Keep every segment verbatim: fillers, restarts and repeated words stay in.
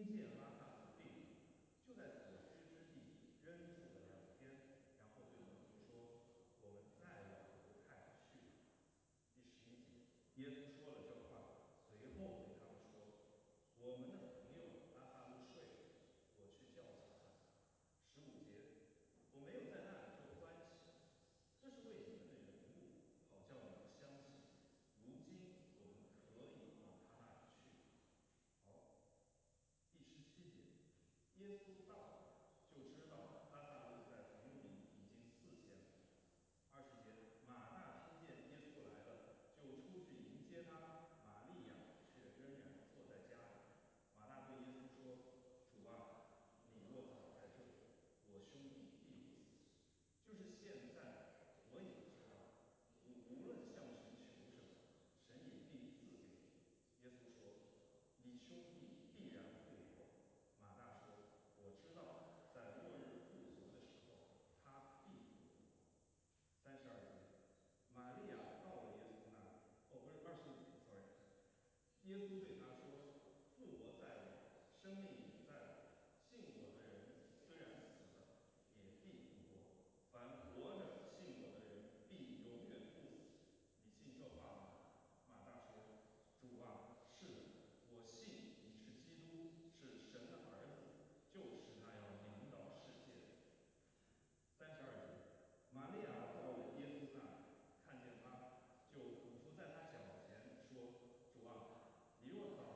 见拉萨路病了，就在所需之地扔住了两天，然后对门徒说：“我们再往犹太去吧。”第十一节，耶稣说了这话，随后对他们说：“我们的朋友拉萨路睡了，我去叫醒他。”十五节，我没有在那里就欢喜，这是为你们的缘故，好叫你们相信。如今我们可以往他那里去。好，第十七节，耶稣到了，就知道拉萨路在坟墓里已经四天了。二十节，马大听见耶稣来了，就出去迎接他。玛利亚却仍然坐在家里。马大对耶稣说：“主啊，你若早在这里，我兄弟必不死。就是现在，我也知道，我无论向神求什么，神也必赐给你。”耶稣说：“你兄弟必然复活。”马大说：“我知道，在末日复活的时候，他必复活。”三十二节，玛利亚到了耶稣那里，哦，不是二十五节，sorry。耶稣对他说：“复活在我，生命也在我。信我的人虽然死了，也必复活。凡活着信我的人，必永远不死。你信这话吗？”马大说：“主啊，是的，我信你是基督，是神的儿子，就是那要临到世界的。”三十二节，玛利亚到了耶稣那里，看见他，就俯伏在他脚前说：“主啊，你若早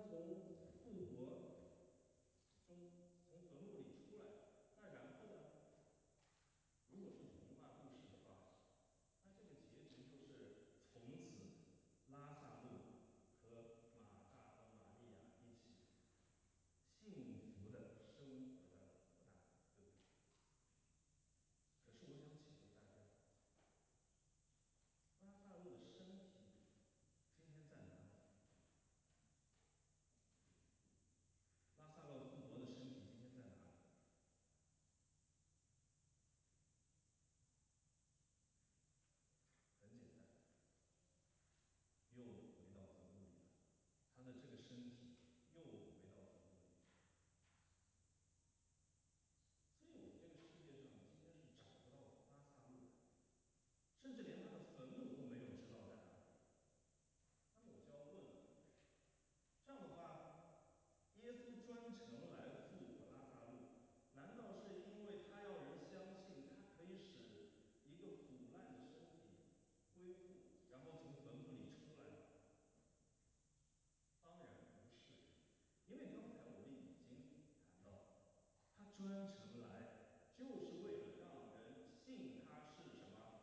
从复活中从坟墓里出来，那然后呢？如果是童话故事的话，那这个结局就是从此拉萨路和马大和玛利亚一起幸福的生活在了苦难，对不对？可是我想请问大家，拉萨路的身体今天在哪里？拉萨路复活的身体今天在哪里？很简单，又回到坟墓里了。他的这个身体又回到坟墓里。所以我们这个世界上今天是找不到拉萨路的，甚至连他的坟墓都没有知道在哪里。那么我就要问了，这样的话，耶稣专程来复活拉萨路，难道是因为他要人相信他可以使一个腐烂的身体恢复，然后从坟墓里出来吗？当然不是，因为刚才我们已经谈到，他专程来就是为了让人信他是什么？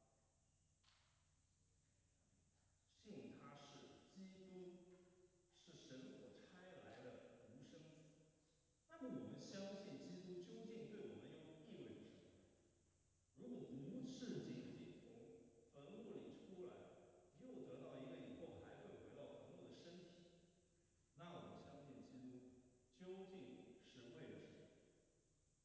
信他是基督，是神所差来的独生子。那么我们相信基督究竟对我们又意味着什么？如果不是仅仅从坟墓里出来，又得到一个以后还会回到坟墓的身体，那我们相信基督究竟是为了什么？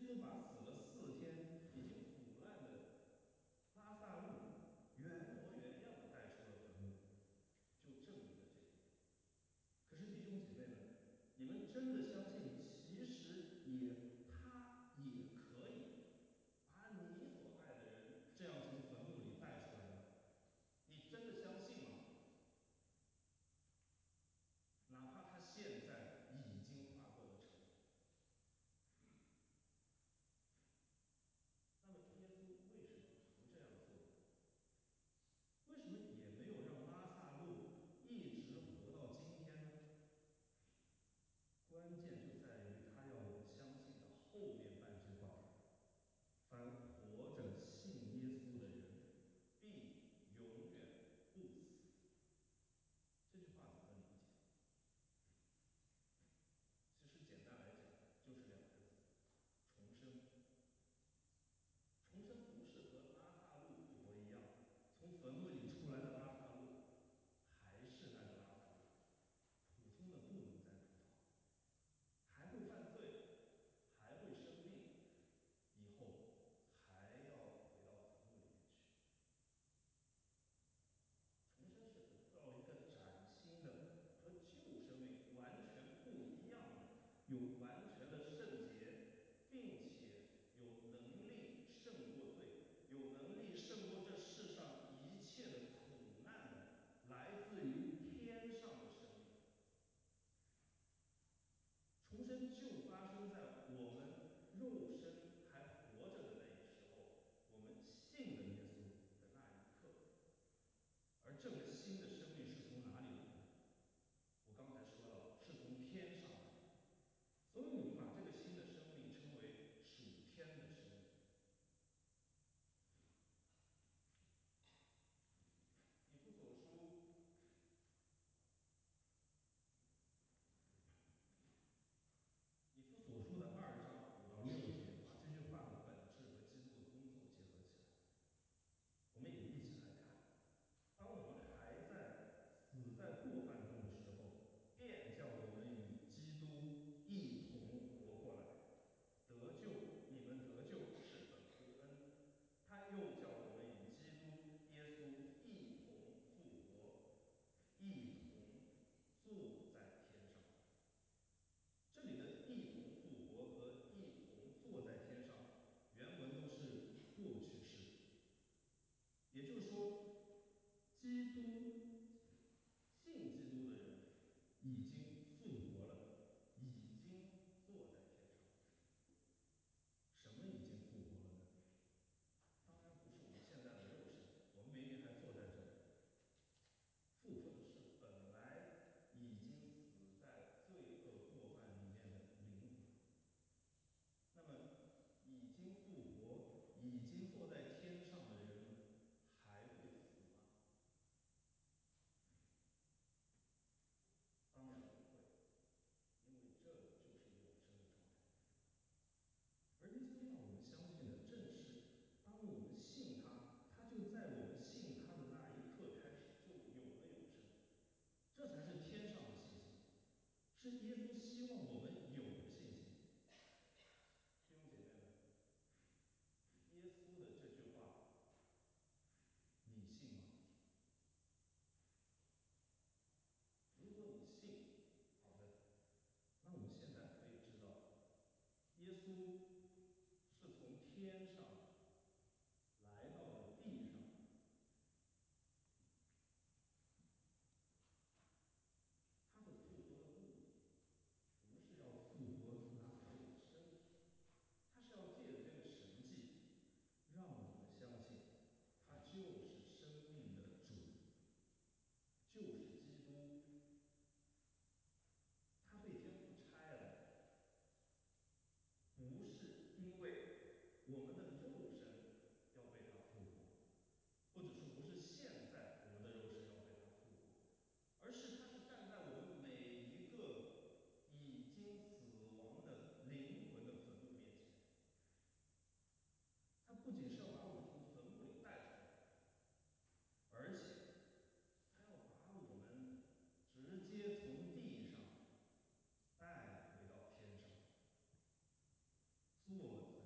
耶稣把死了四天、已经腐烂的拉萨路原模原样的带出了坟墓，就证明了这一点。可是弟兄姐妹们，你们真的相信，其实也他也可以把你所爱的人这样从坟墓里带出来吗？你真的相信吗？哪怕他现在已经化作了尘土。那么耶稣为什么不这样做呢？为什么也没有让拉萨路一直活到今天呢？关键就在于他要我们相信的后面半句话：凡活着信耶稣的人，必永远不死。这句话怎么理解？其实简单来讲，就是两个字：重生。重生不是和拉萨路复活一样，从坟墓里出来的拉萨路还是那个拉萨路，普通的不能再普通，还会犯罪，还会生病，以后还要回到坟墓里面去。重生是得到一个崭新的和旧生命完全不一样的，有完全的圣洁，并且有能力胜过罪，有能力胜过这世上一切的苦难的，来自于天上的生命。重生就发生在我们肉身还活着的那一时候，我们信了耶稣的那一刻。而这个新的生命是从哪里来的？我刚才说到，是从天上来的。所以我们把这个新的生命称为属天的生命。以弗所书以弗所书的二章五到六节，把这句话的本质和基督的工作结合起来，我们也一起来看。当我们还在死在过犯中的时候，便叫我们与基督一同活过来。得救，你们得救是本乎恩，他又叫我们与基督耶稣一同复活，一同坐在天上。这里的一同复活和一同坐在天上，原文都是过去式，也就是说，基督信基督的人已经复活了，已经坐在天上。什么已经复活了呢？当然不是我们现在的肉身，我们明明还坐在这里。复活的是本来已经死在罪恶过犯里面的灵魂。那么，已经复活、已经坐在天上的人，还会死吗？当然不会，因为这就是永生的状态。而耶稣要我们相信的，正是当我们信他，他就在我们信他的那一刻开始就有了永生。这才是天上的信心，是耶稣希望我们有的信心。弟兄姐妹们，耶稣的这句话，你信吗？如果你信，好的，那我们现在可以知道，耶稣是从天上来到了地上。他的复活的目的，不是要复活拉萨路的身体，他是要借着这个神迹，让我们相信，他就是生命的主，就是基督。他被天父差来，不是因为我们的肉身要被他复活，或者说不是现在我们的肉身要被他复活，而是他是站在我们每一个已经死亡的灵魂的坟墓面前。他不仅是要把我们从坟墓里带出来，而且他要把我们直接从地上带回到天上，坐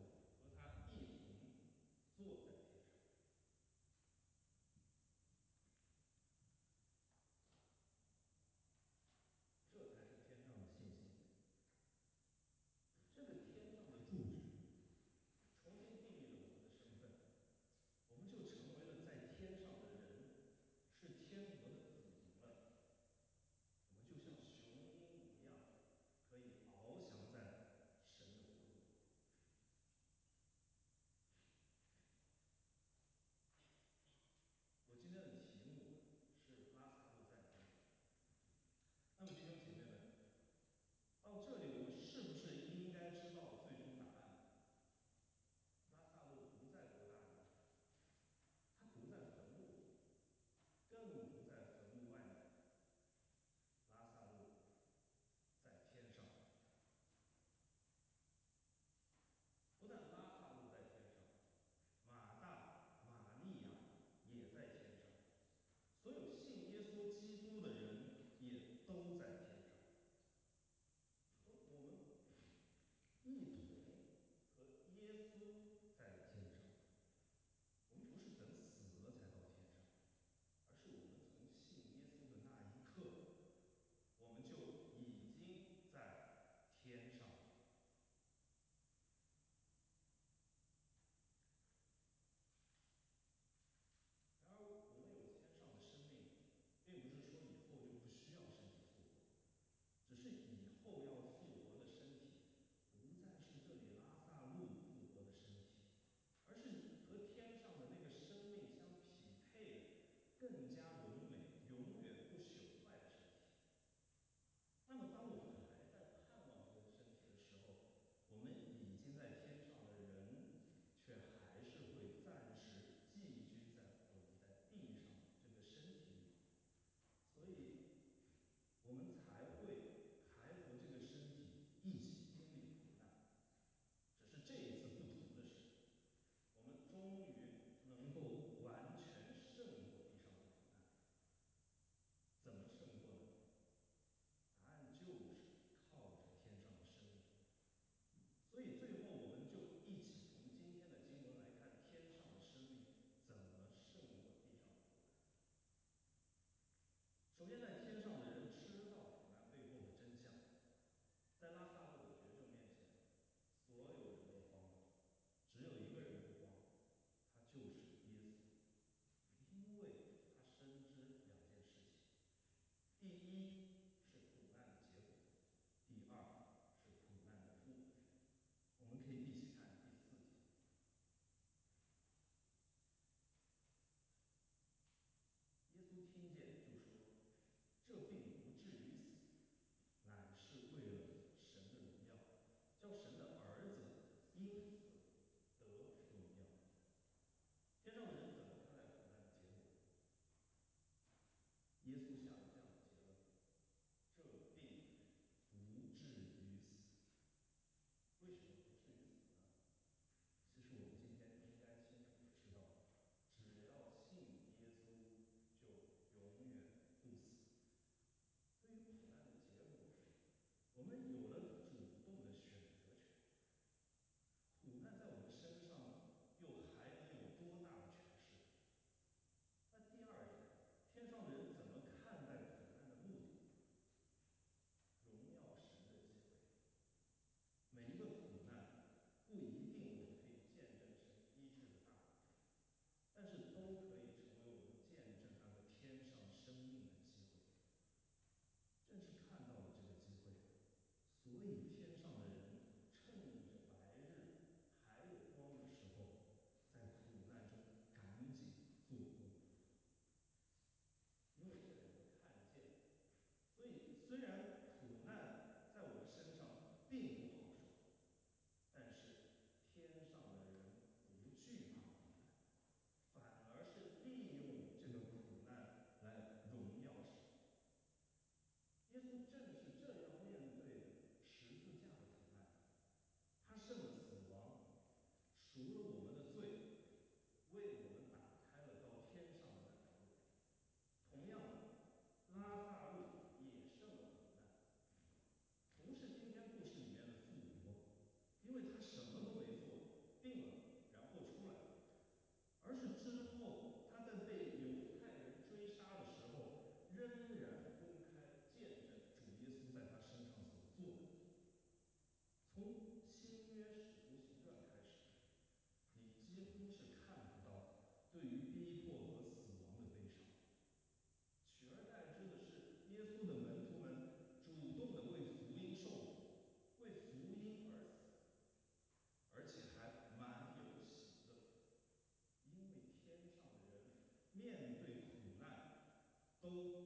都